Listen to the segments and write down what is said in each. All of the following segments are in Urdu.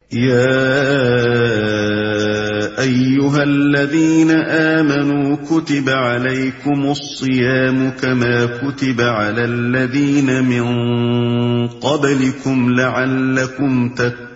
أيها الذين آمنوا كتب عليكم الصيام كما كتب على الذين من قبلكم لعلكم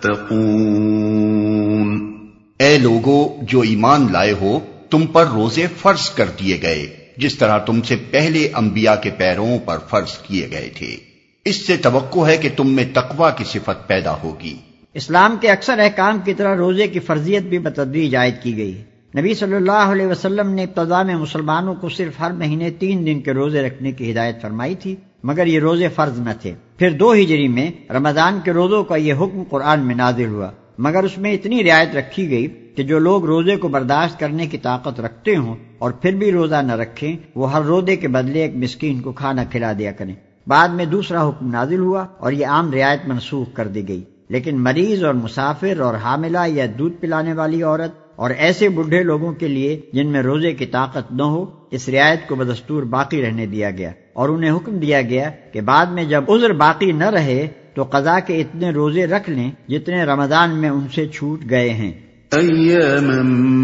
تتقون۔ اے لوگو جو ایمان لائے ہو، تم پر روزے فرض کر دیے گئے جس طرح تم سے پہلے انبیاء کے پیروں پر فرض کیے گئے تھے، اس سے توقع ہے کہ تم میں تقویٰ کی صفت پیدا ہوگی۔ اسلام کے اکثر احکام کی طرح روزے کی فرضیت بھی بتدریج عائد کی گئی۔ نبی صلی اللہ علیہ وسلم نے ابتدا میں مسلمانوں کو صرف ہر مہینے 3 دن کے روزے رکھنے کی ہدایت فرمائی تھی، مگر یہ روزے فرض نہ تھے۔ پھر 2 ہجری میں رمضان کے روزوں کا یہ حکم قرآن میں نازل ہوا، مگر اس میں اتنی رعایت رکھی گئی کہ جو لوگ روزے کو برداشت کرنے کی طاقت رکھتے ہوں اور پھر بھی روزہ نہ رکھیں، وہ ہر روزے کے بدلے ایک مسکین کو کھانا کھلا دیا کریں۔ بعد میں دوسرا حکم نازل ہوا اور یہ عام رعایت منسوخ کر دی گئی، لیکن مریض اور مسافر اور حاملہ یا دودھ پلانے والی عورت اور ایسے بوڑھے لوگوں کے لیے جن میں روزے کی طاقت نہ ہو، اس رعایت کو بدستور باقی رہنے دیا گیا، اور انہیں حکم دیا گیا کہ بعد میں جب عذر باقی نہ رہے تو قضا کے اتنے روزے رکھ لیں جتنے رمضان میں ان سے چھوٹ گئے ہیں۔ ایاما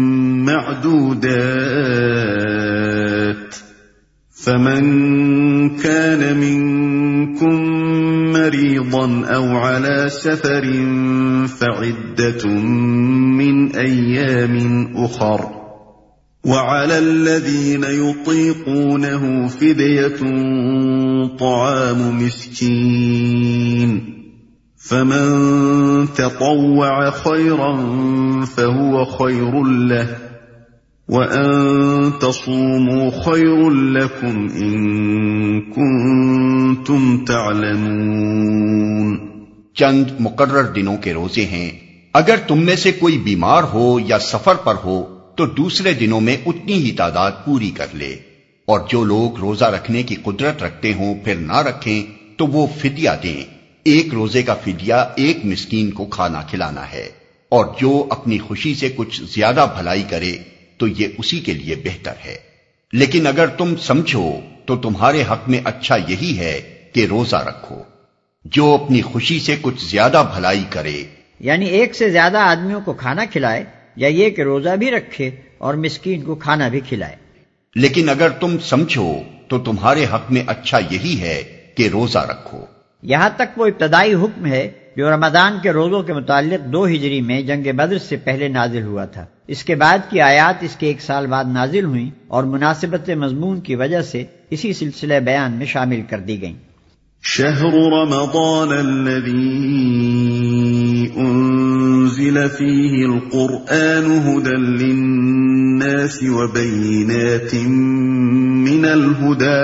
معدودات فمن كان منكم مريضا أو على سفر فعدة من أيام أخر وعلى الذين يطيقونه فدية طعام مسكين فمن تطوع خيرا فهو خير له وَأَن تَصُومُوا خَيْرٌ لَكُمْ إِن كُنتُمْ تَعْلَمُونَ۔ چند مقرر دنوں کے روزے ہیں، اگر تم میں سے کوئی بیمار ہو یا سفر پر ہو تو دوسرے دنوں میں اتنی ہی تعداد پوری کر لے، اور جو لوگ روزہ رکھنے کی قدرت رکھتے ہوں پھر نہ رکھیں تو وہ فدیہ دیں۔ ایک روزے کا فدیہ ایک مسکین کو کھانا کھلانا ہے، اور جو اپنی خوشی سے کچھ زیادہ بھلائی کرے تو یہ اسی کے لیے بہتر ہے۔ لیکن اگر تم سمجھو تو تمہارے حق میں اچھا یہی ہے کہ روزہ رکھو۔ جو اپنی خوشی سے کچھ زیادہ بھلائی کرے، یعنی ایک سے زیادہ آدمیوں کو کھانا کھلائے، یا یہ کہ روزہ بھی رکھے اور مسکین کو کھانا بھی کھلائے۔ لیکن اگر تم سمجھو تو تمہارے حق میں اچھا یہی ہے کہ روزہ رکھو۔ یہاں تک وہ ابتدائی حکم ہے جو رمضان کے روزوں کے متعلق 2 ہجری میں جنگ بدر سے پہلے نازل ہوا تھا۔ اس کے بعد کی آیات اس کے 1 سال بعد نازل ہوئیں اور مناسبت مضمون کی وجہ سے اسی سلسلہ بیان میں شامل کر دی گئیں۔ شہر رمضان الذی انزل فیہ القرآن ھدی للناس وبینات من الھدی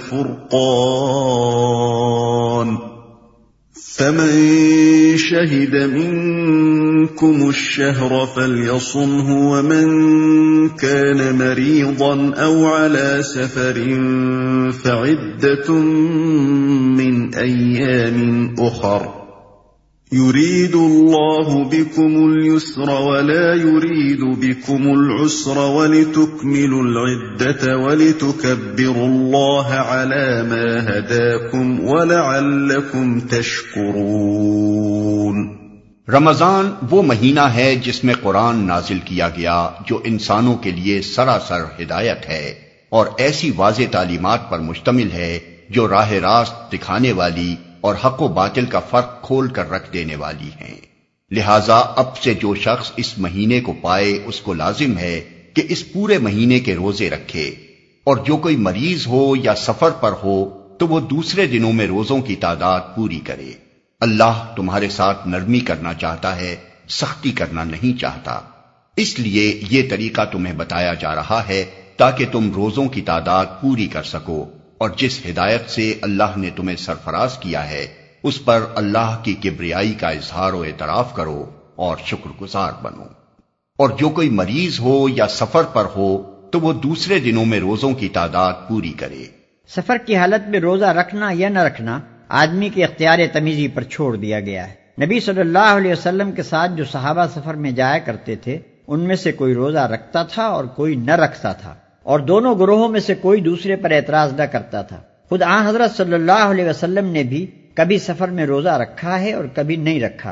والفرقان فمن شهد منكم الشهر فليصمه ومن كان مريضا أو على سفر فعدة من أيام أخر يريد الله بكم اليسر ولا يريد بكم العسر ولتكملوا العدة ولتكبروا الله على ما هداكم ولعلكم تشكرون۔ رمضان وہ مہینہ ہے جس میں قرآن نازل کیا گیا جو انسانوں کے لیے سراسر ہدایت ہے اور ایسی واضح تعلیمات پر مشتمل ہے جو راہ راست دکھانے والی اور حق و باطل کا فرق کھول کر رکھ دینے والی ہیں۔ لہذا اب سے جو شخص اس مہینے کو پائے اس کو لازم ہے کہ اس پورے مہینے کے روزے رکھے، اور جو کوئی مریض ہو یا سفر پر ہو تو وہ دوسرے دنوں میں روزوں کی تعداد پوری کرے۔ اللہ تمہارے ساتھ نرمی کرنا چاہتا ہے، سختی کرنا نہیں چاہتا، اس لیے یہ طریقہ تمہیں بتایا جا رہا ہے تاکہ تم روزوں کی تعداد پوری کر سکو، اور جس ہدایت سے اللہ نے تمہیں سرفراز کیا ہے اس پر اللہ کی کبریائی کا اظہار و اعتراف کرو اور شکر گزار بنو۔ اور جو کوئی مریض ہو یا سفر پر ہو تو وہ دوسرے دنوں میں روزوں کی تعداد پوری کرے۔ سفر کی حالت میں روزہ رکھنا یا نہ رکھنا آدمی کے اختیار تمیزی پر چھوڑ دیا گیا ہے۔ نبی صلی اللہ علیہ وسلم کے ساتھ جو صحابہ سفر میں جایا کرتے تھے ان میں سے کوئی روزہ رکھتا تھا اور کوئی نہ رکھتا تھا، اور دونوں گروہوں میں سے کوئی دوسرے پر اعتراض نہ کرتا تھا۔ خود آن حضرت صلی اللہ علیہ وسلم نے بھی کبھی سفر میں روزہ رکھا ہے اور کبھی نہیں رکھا ہے۔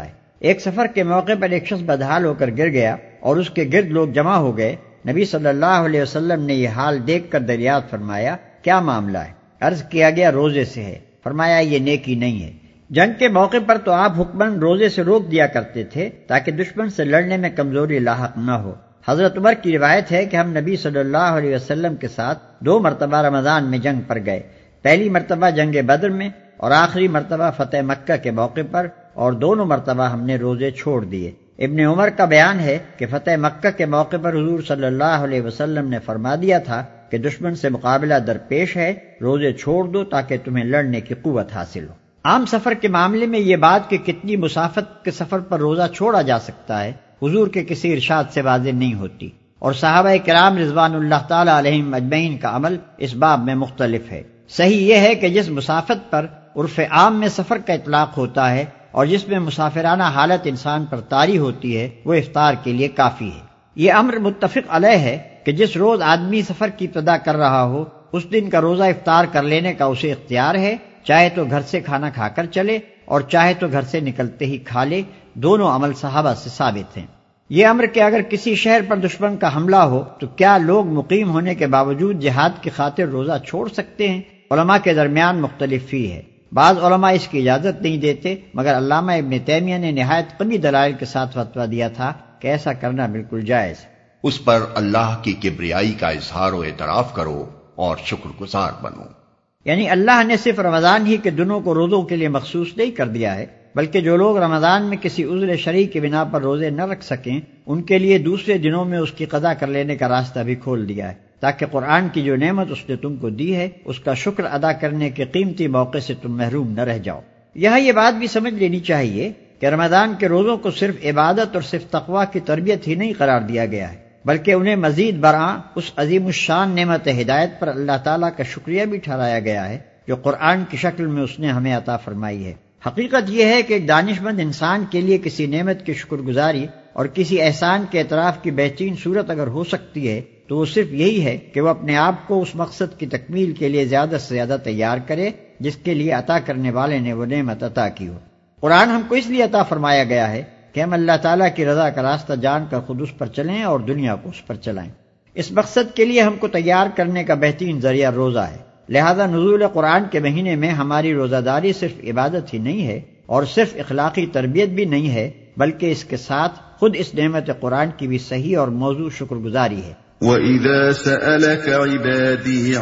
ایک سفر کے موقع پر ایک شخص بدحال ہو کر گر گیا اور اس کے گرد لوگ جمع ہو گئے۔ نبی صلی اللہ علیہ وسلم نے یہ حال دیکھ کر دریافت فرمایا، کیا معاملہ ہے؟ عرض کیا گیا، روزے سے ہے۔ فرمایا، یہ نیکی نہیں ہے۔ جنگ کے موقع پر تو آپ حکماً روزے سے روک دیا کرتے تھے تاکہ دشمن سے لڑنے میں کمزوری لاحق نہ ہو۔ حضرت عمر کی روایت ہے کہ ہم نبی صلی اللہ علیہ وسلم کے ساتھ 2 مرتبہ رمضان میں جنگ پر گئے، پہلی مرتبہ جنگ بدر میں اور آخری مرتبہ فتح مکہ کے موقع پر، اور دونوں مرتبہ ہم نے روزے چھوڑ دیے۔ ابن عمر کا بیان ہے کہ فتح مکہ کے موقع پر حضور صلی اللہ علیہ وسلم نے فرما دیا تھا کہ دشمن سے مقابلہ درپیش ہے، روزے چھوڑ دو تاکہ تمہیں لڑنے کی قوت حاصل ہو۔ عام سفر کے معاملے میں یہ بات کہ کتنی مسافت کے سفر پر روزہ چھوڑا جا سکتا ہے حضور کے کسی ارشاد سے واضح نہیں ہوتی، اور صحابہ کرام رضوان اللہ تعالی علیہم اجمعین کا عمل اس باب میں مختلف ہے۔ صحیح یہ ہے کہ جس مسافت پر عرف عام میں سفر کا اطلاق ہوتا ہے اور جس میں مسافرانہ حالت انسان پر طاری ہوتی ہے، وہ افطار کے لیے کافی ہے۔ یہ امر متفق علیہ ہے کہ جس روز آدمی سفر کی ابتدا کر رہا ہو اس دن کا روزہ افطار کر لینے کا اسے اختیار ہے، چاہے تو گھر سے کھانا کھا کر چلے اور چاہے تو گھر سے نکلتے ہی کھا لے، دونوں عمل صحابہ سے ثابت ہیں۔ یہ امر کہ اگر کسی شہر پر دشمن کا حملہ ہو تو کیا لوگ مقیم ہونے کے باوجود جہاد کی خاطر روزہ چھوڑ سکتے ہیں؟ علماء کے درمیان مختلف فی ہے۔ بعض علماء اس کی اجازت نہیں دیتے، مگر علامہ ابن تیمیہ نے نہایت قوی دلائل کے ساتھ فتویٰ دیا تھا کہ ایسا کرنا بالکل جائز ہے۔ اس پر اللہ کی کبریائی کا اظہار و اعتراف کرو اور شکر گزار بنو۔ یعنی اللہ نے صرف رمضان ہی کے دنوں کو روزوں کے لیے مخصوص نہیں کر دیا ہے، بلکہ جو لوگ رمضان میں کسی عذر شرعی کی بنا پر روزے نہ رکھ سکیں ان کے لیے دوسرے دنوں میں اس کی قضا کر لینے کا راستہ بھی کھول دیا ہے، تاکہ قرآن کی جو نعمت اس نے تم کو دی ہے اس کا شکر ادا کرنے کے قیمتی موقع سے تم محروم نہ رہ جاؤ۔ یہاں یہ بات بھی سمجھ لینی چاہیے کہ رمضان کے روزوں کو صرف عبادت اور صرف تقویٰ کی تربیت ہی نہیں قرار دیا گیا ہے، بلکہ انہیں مزید برآں اس عظیم الشان نعمت ہدایت پر اللہ تعالیٰ کا شکریہ بھی ٹھہرایا گیا ہے جو قرآن کی شکل میں اس نے ہمیں عطا فرمائی ہے۔ حقیقت یہ ہے کہ ایک دانش مند انسان کے لیے کسی نعمت کی شکر گزاری اور کسی احسان کے اعتراف کی بہترین صورت اگر ہو سکتی ہے تو وہ صرف یہی ہے کہ وہ اپنے آپ کو اس مقصد کی تکمیل کے لیے زیادہ سے زیادہ تیار کرے جس کے لیے عطا کرنے والے نے وہ نعمت عطا کی ہو۔ قرآن ہم کو اس لیے عطا فرمایا گیا ہے کہ ہم اللہ تعالیٰ کی رضا کا راستہ جان کر خود اس پر چلیں اور دنیا کو اس پر چلائیں۔ اس مقصد کے لیے ہم کو تیار کرنے کا بہترین ذریعہ روزہ ہے، لہذا نزول قرآن کے مہینے میں ہماری روزہ داری صرف عبادت ہی نہیں ہے اور صرف اخلاقی تربیت بھی نہیں ہے، بلکہ اس کے ساتھ خود اس نعمت قرآن کی بھی صحیح اور موضوع شکر گزاری ہے۔ وَإِذَا سَأَلَكَ عِبَادِي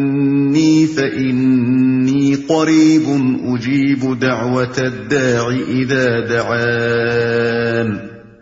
عَنِّي فَإِنِّي قَرِيبٌ أُجِيبُ دَعْوَةَ الدَّاعِ إِذَا دَعَانِ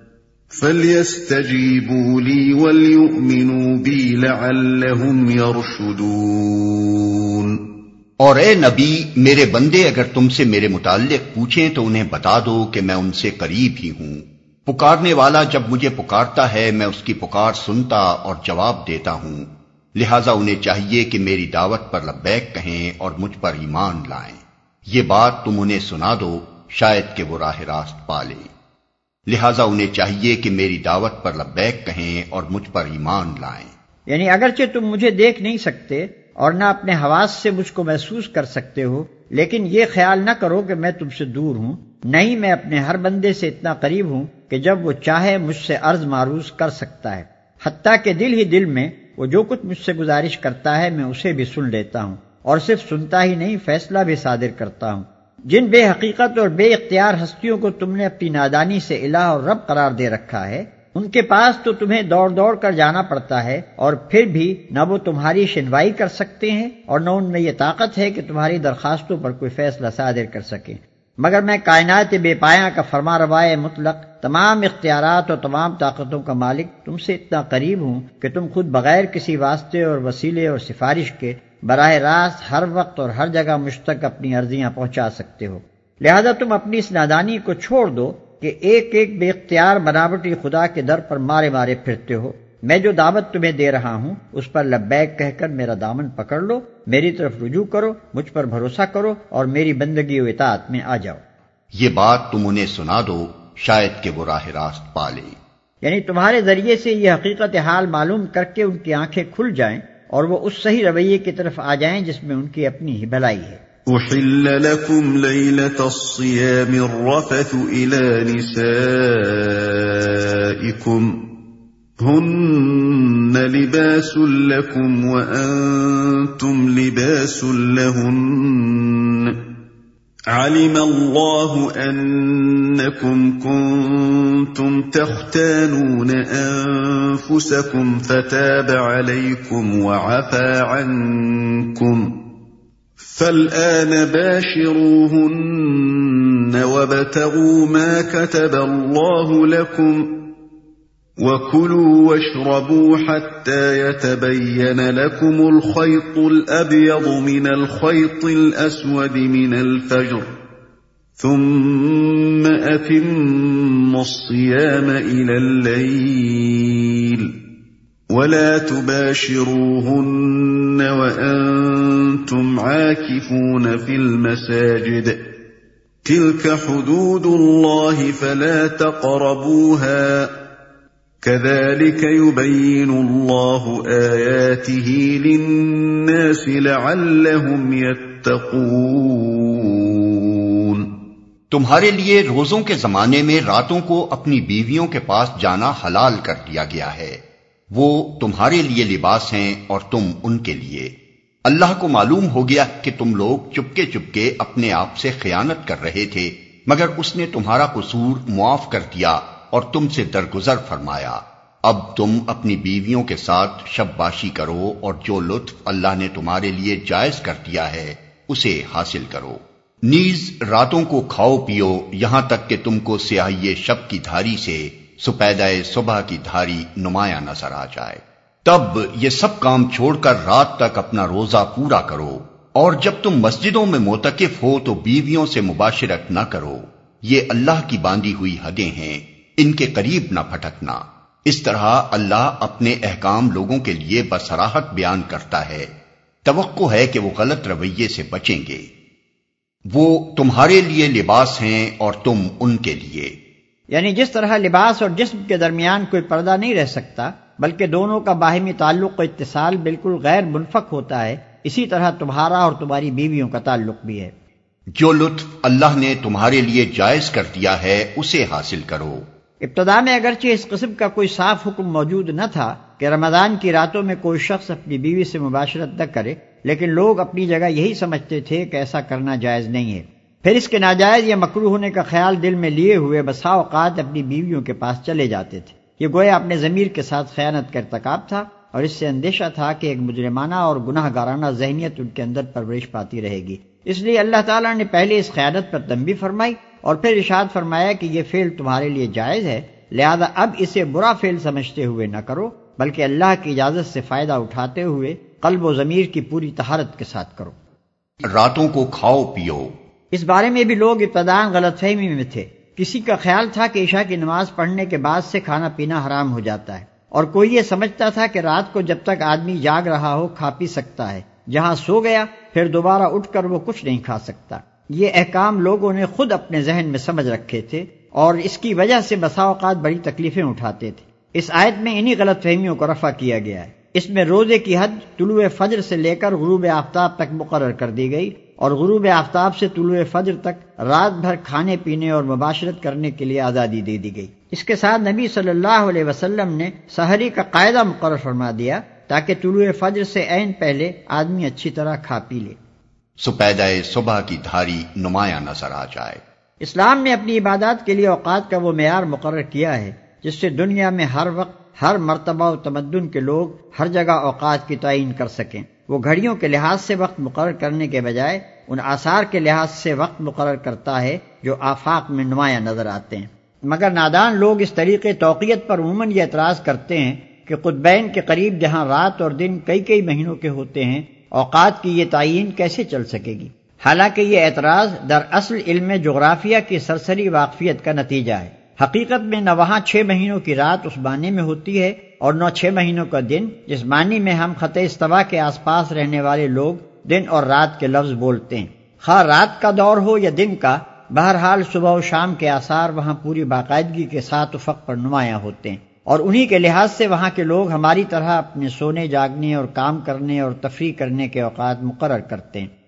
فَلْيَسْتَجِيبُوا لِي وَلْيُؤْمِنُوا بِي لَعَلَّهُمْ يَرْشُدُونَ۔ اور اے نبی، میرے بندے اگر تم سے میرے متعلق پوچھیں تو انہیں بتا دو کہ میں ان سے قریب ہی ہوں۔ پکارنے والا جب مجھے پکارتا ہے میں اس کی پکار سنتا اور جواب دیتا ہوں، لہٰذا انہیں چاہیے کہ میری دعوت پر لبیک کہیں اور مجھ پر ایمان لائیں۔ یہ بات تم انہیں سنا دو شاید کہ وہ راہ راست پا لیں۔ لہٰذا انہیں چاہیے کہ میری دعوت پر لبیک کہیں اور مجھ پر ایمان لائیں۔ یعنی اگرچہ تم مجھے دیکھ نہیں سکتے اور نہ اپنے حواس سے مجھ کو محسوس کر سکتے ہو، لیکن یہ خیال نہ کرو کہ میں تم سے دور ہوں، نہیں، میں اپنے ہر بندے سے اتنا قریب ہوں کہ جب وہ چاہے مجھ سے عرض معروض کر سکتا ہے، حتیٰ کہ دل ہی دل میں وہ جو کچھ مجھ سے گزارش کرتا ہے میں اسے بھی سن لیتا ہوں، اور صرف سنتا ہی نہیں فیصلہ بھی صادر کرتا ہوں۔ جن بے حقیقت اور بے اختیار ہستیوں کو تم نے اپنی نادانی سے الہ اور رب قرار دے رکھا ہے، ان کے پاس تو تمہیں دوڑ دوڑ کر جانا پڑتا ہے، اور پھر بھی نہ وہ تمہاری شنوائی کر سکتے ہیں اور نہ ان میں یہ طاقت ہے کہ تمہاری درخواستوں پر کوئی فیصلہ صادر کر سکیں۔ مگر میں کائنات بے پایاں کا فرما روائے مطلق، تمام اختیارات اور تمام طاقتوں کا مالک تم سے اتنا قریب ہوں کہ تم خود بغیر کسی واسطے اور وسیلے اور سفارش کے براہ راست ہر وقت اور ہر جگہ مجھ تک اپنی عرضیاں پہنچا سکتے ہو۔ لہذا تم اپنی اس نادانی کو چھوڑ دو کہ ایک ایک بے اختیار بناوٹی خدا کے در پر مارے مارے پھرتے ہو۔ میں جو دعوت تمہیں دے رہا ہوں اس پر لبیک کہہ کر میرا دامن پکڑ لو، میری طرف رجوع کرو، مجھ پر بھروسہ کرو اور میری بندگی و اطاعت میں آ جاؤ۔ یہ بات تم انہیں سنا دو شاید کہ وہ راہ راست پا لیں۔ یعنی تمہارے ذریعے سے یہ حقیقت حال معلوم کر کے ان کی آنکھیں کھل جائیں اور وہ اس صحیح رویے کی طرف آ جائیں جس میں ان کی اپنی ہی بھلائی ہے۔ أحل لكم ليلة الصيام الرفث إلى نسائكم هن لباس لكم وأنتم لباس لهن علم الله أنكم كنتم تختانون أنفسكم فتاب عليكم وعفى عنكم فالآن باشروهن وابتغوا ما كتب الله لكم وكلوا واشربوا حتى يتبين لكم الخيط الأبيض من الخيط الأسود من الفجر ثم أتموا الصيام إلى الليل ولا تباشروهن وأنتم عاكفون في المساجد تلك حدود الله فلا تقربوها كذلك يبين الله آياته للناس لعلهم يتقون۔ تمہارے لیے روزوں کے زمانے میں راتوں کو اپنی بیویوں کے پاس جانا حلال کر دیا گیا ہے، وہ تمہارے لیے لباس ہیں اور تم ان کے لیے۔ اللہ کو معلوم ہو گیا کہ تم لوگ چپکے چپکے اپنے آپ سے خیانت کر رہے تھے، مگر اس نے تمہارا قصور معاف کر دیا اور تم سے درگزر فرمایا۔ اب تم اپنی بیویوں کے ساتھ شب باشی کرو اور جو لطف اللہ نے تمہارے لیے جائز کر دیا ہے اسے حاصل کرو۔ نیز راتوں کو کھاؤ پیو یہاں تک کہ تم کو سیاہی شب کی دھاری سے سپیدہ صبح کی دھاری نمایاں نظر آ جائے، تب یہ سب کام چھوڑ کر رات تک اپنا روزہ پورا کرو، اور جب تم مسجدوں میں معتکف ہو تو بیویوں سے مباشرت نہ کرو، یہ اللہ کی باندھی ہوئی حدیں ہیں، ان کے قریب نہ پھٹکنا۔ اس طرح اللہ اپنے احکام لوگوں کے لیے بصراحت بیان کرتا ہے، توقع ہے کہ وہ غلط رویے سے بچیں گے۔ وہ تمہارے لیے لباس ہیں اور تم ان کے لیے، یعنی جس طرح لباس اور جسم کے درمیان کوئی پردہ نہیں رہ سکتا بلکہ دونوں کا باہمی تعلق و اتصال بالکل غیر منفک ہوتا ہے، اسی طرح تمہارا اور تمہاری بیویوں کا تعلق بھی ہے۔ جو لطف اللہ نے تمہارے لیے جائز کر دیا ہے اسے حاصل کرو۔ ابتدا میں اگرچہ اس قسم کا کوئی صاف حکم موجود نہ تھا کہ رمضان کی راتوں میں کوئی شخص اپنی بیوی سے مباشرت نہ کرے، لیکن لوگ اپنی جگہ یہی سمجھتے تھے کہ ایسا کرنا جائز نہیں ہے، پھر اس کے ناجائز یا مکروہ ہونے کا خیال دل میں لیے ہوئے بسا اوقات اپنی بیویوں کے پاس چلے جاتے تھے۔ یہ گویا اپنے ضمیر کے ساتھ خیانت کا ارتکاب تھا، اور اس سے اندیشہ تھا کہ ایک مجرمانہ اور گناہ گارانہ ذہنیت ان کے اندر پرورش پاتی رہے گی۔ اس لیے اللہ تعالیٰ نے پہلے اس خیانت پر تنبیہ فرمائی اور پھر ارشاد فرمایا کہ یہ فعل تمہارے لیے جائز ہے، لہذا اب اسے برا فعل سمجھتے ہوئے نہ کرو، بلکہ اللہ کی اجازت سے فائدہ اٹھاتے ہوئے قلب و ضمیر کی پوری طہارت کے ساتھ کرو۔ راتوں کو کھاؤ پیو، اس بارے میں بھی لوگ ابتداء غلط فہمی میں تھے۔ کسی کا خیال تھا کہ عشاء کی نماز پڑھنے کے بعد سے کھانا پینا حرام ہو جاتا ہے، اور کوئی یہ سمجھتا تھا کہ رات کو جب تک آدمی جاگ رہا ہو کھا پی سکتا ہے، جہاں سو گیا پھر دوبارہ اٹھ کر وہ کچھ نہیں کھا سکتا۔ یہ احکام لوگوں نے خود اپنے ذہن میں سمجھ رکھے تھے اور اس کی وجہ سے بسا اوقات بڑی تکلیفیں اٹھاتے تھے۔ اس آیت میں انہی غلط فہمیوں کو رفع کیا گیا ہے۔ اس میں روزے کی حد طلوع فجر سے لے کر غروب آفتاب تک مقرر کر دی گئی، اور غروب آفتاب سے طلوع فجر تک رات بھر کھانے پینے اور مباشرت کرنے کے لیے آزادی دے دی گئی۔ اس کے ساتھ نبی صلی اللہ علیہ وسلم نے سحری کا قاعدہ مقرر فرما دیا تاکہ طلوع فجر سے عین پہلے آدمی اچھی طرح کھا پی لے، سپیدہ صبح کی دھاری نمایاں نظر آ جائے۔ اسلام نے اپنی عبادات کے لیے اوقات کا وہ معیار مقرر کیا ہے جس سے دنیا میں ہر وقت، ہر مرتبہ و تمدن کے لوگ ہر جگہ اوقات کی تعین کر سکیں۔ وہ گھڑیوں کے لحاظ سے وقت مقرر کرنے کے بجائے ان آثار کے لحاظ سے وقت مقرر کرتا ہے جو آفاق میں نمایاں نظر آتے ہیں۔ مگر نادان لوگ اس طریقے توقیت پر عموماً یہ اعتراض کرتے ہیں کہ قطبین کے قریب جہاں رات اور دن کئی کئی مہینوں کے ہوتے ہیں، اوقات کی یہ تعین کیسے چل سکے گی؟ حالانکہ یہ اعتراض دراصل علم جغرافیہ کی سرسری واقفیت کا نتیجہ ہے۔ حقیقت میں نہ وہاں 6 مہینوں کی رات اس معنی میں ہوتی ہے اور نہ 6 مہینوں کا دن جس معنی میں ہم خط استوا کے آس پاس رہنے والے لوگ دن اور رات کے لفظ بولتے ہیں۔ خواہ رات کا دور ہو یا دن کا، بہرحال صبح و شام کے آثار وہاں پوری باقاعدگی کے ساتھ افق پر نمایاں ہوتے ہیں، اور انہی کے لحاظ سے وہاں کے لوگ ہماری طرح اپنے سونے جاگنے اور کام کرنے اور تفریح کرنے کے اوقات مقرر کرتے ہیں۔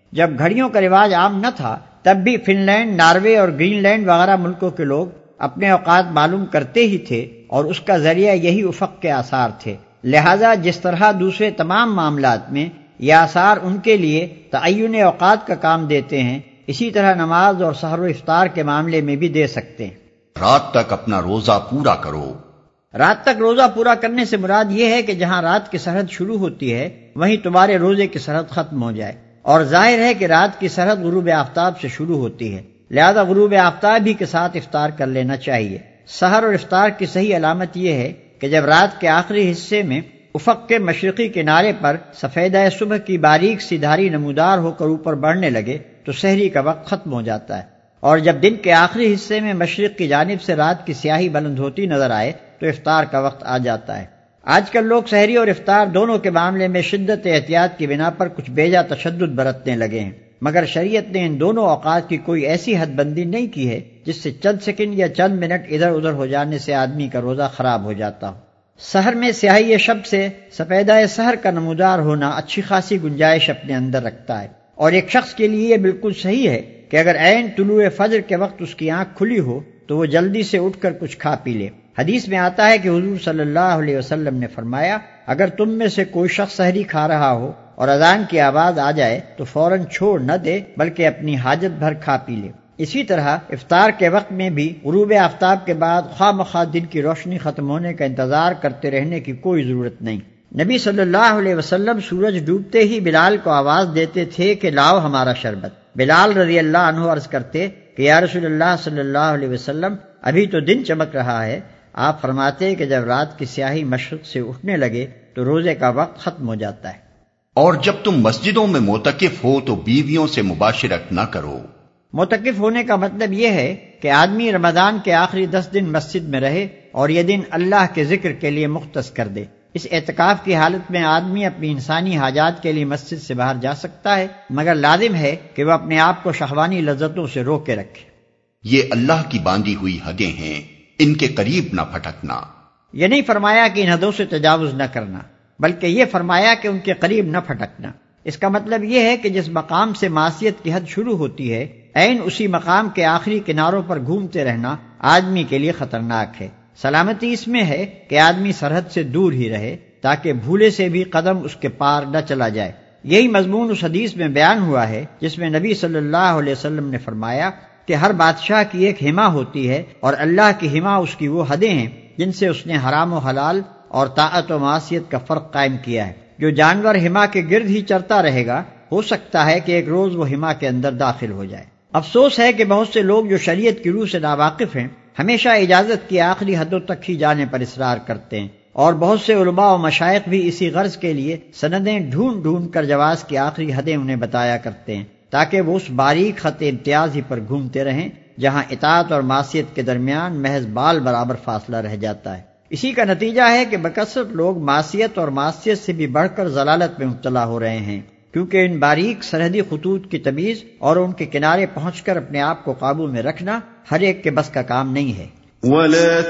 جب گھڑیوں کا رواج عام نہ تھا تب بھی فن لینڈ، ناروے اور گرین لینڈ وغیرہ ملکوں کے لوگ اپنے اوقات معلوم کرتے ہی تھے، اور اس کا ذریعہ یہی افق کے آثار تھے۔ لہذا جس طرح دوسرے تمام معاملات میں یہ آثار ان کے لیے تعین اوقات کا کام دیتے ہیں، اسی طرح نماز اور سحر و افطار کے معاملے میں بھی دے سکتے ہیں۔ رات تک اپنا روزہ پورا کرو۔ رات تک روزہ پورا کرنے سے مراد یہ ہے کہ جہاں رات کی سرحد شروع ہوتی ہے وہیں تمہارے روزے کی سرحد ختم ہو جائے، اور ظاہر ہے کہ رات کی سرحد غروب آفتاب سے شروع ہوتی ہے، لہذا غروب آفتاب ہی کے ساتھ افطار کر لینا چاہیے۔ سحر اور افطار کی صحیح علامت یہ ہے کہ جب رات کے آخری حصے میں افق کے مشرقی کنارے پر سفیدہ صبح کی باریک سی دھاری نمودار ہو کر اوپر بڑھنے لگے تو سحری کا وقت ختم ہو جاتا ہے، اور جب دن کے آخری حصے میں مشرق کی جانب سے رات کی سیاہی بلند ہوتی نظر آئے تو افطار کا وقت آ جاتا ہے۔ آج کل لوگ سحری اور افطار دونوں کے معاملے میں شدت احتیاط کی بنا پر کچھ بیجا تشدد برتنے لگے ہیں، مگر شریعت نے ان دونوں اوقات کی کوئی ایسی حد بندی نہیں کی ہے جس سے چند سیکنڈ یا چند منٹ ادھر ادھر ہو جانے سے آدمی کا روزہ خراب ہو جاتا ہو۔ سحر میں سیاہی شب سے سفیدہ سحر کا نمودار ہونا اچھی خاصی گنجائش اپنے اندر رکھتا ہے، اور ایک شخص کے لیے یہ بالکل صحیح ہے کہ اگر عین طلوع فجر کے وقت اس کی آنکھ کھلی ہو تو وہ جلدی سے اٹھ کر کچھ کھا پی لے۔ حدیث میں آتا ہے کہ حضور صلی اللہ علیہ وسلم نے فرمایا، اگر تم میں سے کوئی شخص سحری کھا رہا ہو اور اذان کی آواز آ جائے تو فوراً چھوڑ نہ دے بلکہ اپنی حاجت بھر کھا پی لے۔ اسی طرح افطار کے وقت میں بھی غروب آفتاب کے بعد خواہ مخواہ دن کی روشنی ختم ہونے کا انتظار کرتے رہنے کی کوئی ضرورت نہیں۔ نبی صلی اللہ علیہ وسلم سورج ڈوبتے ہی بلال کو آواز دیتے تھے کہ لاؤ ہمارا شربت۔ بلال رضی اللہ عنہ عرض کرتے کہ یا رسول اللہ صلی اللہ علیہ وسلم، ابھی تو دن چمک رہا ہے۔ آپ فرماتے کہ جب رات کی سیاہی مشرق سے اٹھنے لگے تو روزے کا وقت ختم ہو جاتا ہے۔ اور جب تم مسجدوں میں معتکف ہو تو بیویوں سے مباشرت نہ کرو۔ معتکف ہونے کا مطلب یہ ہے کہ آدمی رمضان کے آخری 10 دن مسجد میں رہے اور یہ دن اللہ کے ذکر کے لیے مختص کر دے۔ اس اعتکاف کی حالت میں آدمی اپنی انسانی حاجات کے لیے مسجد سے باہر جا سکتا ہے، مگر لازم ہے کہ وہ اپنے آپ کو شہوانی لذتوں سے روک کے رکھے۔ یہ اللہ کی باندھی ہوئی حدیں ہیں، ان کے قریب نہ پھٹکنا۔ یہ نہیں فرمایا کہ ان حدوں سے تجاوز نہ کرنا، بلکہ یہ فرمایا کہ ان کے قریب نہ پھٹکنا۔ اس کا مطلب یہ ہے کہ جس مقام سے معصیت کی حد شروع ہوتی ہے، عین اسی مقام کے آخری کناروں پر گھومتے رہنا آدمی کے لیے خطرناک ہے۔ سلامتی اس میں ہے کہ آدمی سرحد سے دور ہی رہے تاکہ بھولے سے بھی قدم اس کے پار نہ چلا جائے۔ یہی مضمون اس حدیث میں بیان ہوا ہے جس میں نبی صلی اللہ علیہ وسلم نے فرمایا کہ ہر بادشاہ کی ایک حما ہوتی ہے، اور اللہ کی حما اس کی وہ حدیں ہیں جن سے اس نے حرام و حلال اور طاعت و معصیت کا فرق قائم کیا ہے۔ جو جانور حما کے گرد ہی چرتا رہے گا، ہو سکتا ہے کہ ایک روز وہ حما کے اندر داخل ہو جائے۔ افسوس ہے کہ بہت سے لوگ جو شریعت کی روح سے ناواقف ہیں ہمیشہ اجازت کی آخری حدوں تک ہی جانے پر اصرار کرتے ہیں، اور بہت سے علماء و مشائخ بھی اسی غرض کے لیے سندیں ڈھونڈ ڈھونڈ کر جواز کی آخری حدیں انہیں بتایا کرتے ہیں تاکہ وہ اس باریک خط امتیاز ہی پر گھومتے رہیں جہاں اطاعت اور معصیت کے درمیان محض بال برابر فاصلہ رہ جاتا ہے۔ اسی کا نتیجہ ہے کہ بکثرت لوگ معصیت اور معصیت سے بھی بڑھ کر ضلالت میں مبتلا ہو رہے ہیں، کیونکہ ان باریک سرحدی خطوط کی تمیز اور ان کے کنارے پہنچ کر اپنے آپ کو قابو میں رکھنا ہر ایک کے بس کا کام نہیں ہے۔ وَلَا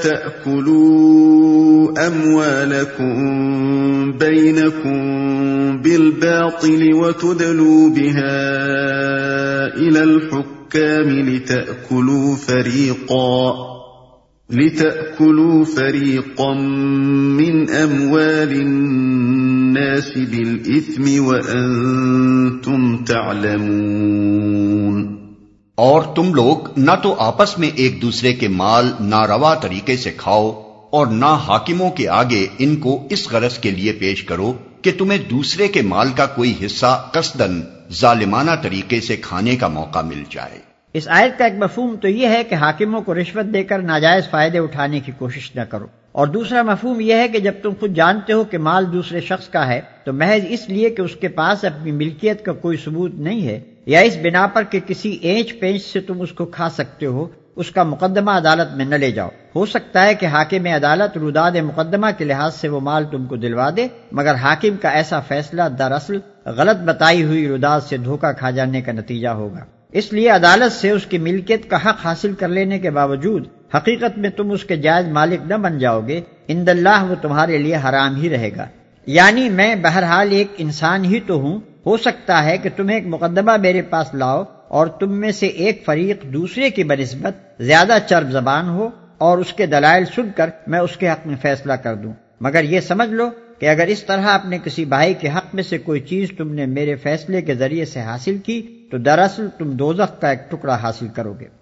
تَأْكُلُوا أَمْوَالَكُمْ بَيْنَكُمْ بِالْبَاطِلِ وَتُدْلُوا بِهَا إِلَى الْحُكَّامِ لِتَأْكُلُوا فَرِيقًا مِّنْ أَمْوَالِ النَّاسِ بِالْإِثْمِ وَأَنْتُمْ تَعْلَمُونَ۔ اور تم لوگ نہ تو آپس میں ایک دوسرے کے مال ناروا طریقے سے کھاؤ اور نہ حاکموں کے آگے ان کو اس غرض کے لیے پیش کرو کہ تمہیں دوسرے کے مال کا کوئی حصہ قصداً ظالمانہ طریقے سے کھانے کا موقع مل جائے۔ اس آیت کا ایک مفہوم تو یہ ہے کہ حاکموں کو رشوت دے کر ناجائز فائدے اٹھانے کی کوشش نہ کرو، اور دوسرا مفہوم یہ ہے کہ جب تم خود جانتے ہو کہ مال دوسرے شخص کا ہے تو محض اس لیے کہ اس کے پاس اپنی ملکیت کا کوئی ثبوت نہیں ہے، یا اس بنا پر کہ کسی اینچ پینچ سے تم اس کو کھا سکتے ہو، اس کا مقدمہ عدالت میں نہ لے جاؤ۔ ہو سکتا ہے کہ حاکم عدالت روداد مقدمہ کے لحاظ سے وہ مال تم کو دلوا دے، مگر حاکم کا ایسا فیصلہ دراصل غلط بتائی ہوئی روداد سے دھوکہ کھا جانے کا نتیجہ ہوگا۔ اس لیے عدالت سے اس کی ملکیت کا حق حاصل کر لینے کے باوجود حقیقت میں تم اس کے جائز مالک نہ بن جاؤ گے، عند اللہ وہ تمہارے لیے حرام ہی رہے گا۔ یعنی میں بہرحال ایک انسان ہی تو ہوں ہو سکتا ہے کہ تم ایک مقدمہ میرے پاس لاؤ اور تم میں سے ایک فریق دوسرے کی بنسبت زیادہ چرب زبان ہو اور اس کے دلائل سن کر میں اس کے حق میں فیصلہ کر دوں، مگر یہ سمجھ لو کہ اگر اس طرح اپنے کسی بھائی کے حق میں سے کوئی چیز تم نے میرے فیصلے کے ذریعے سے حاصل کی تو دراصل تم دوزخ کا ایک ٹکڑا حاصل کرو گے۔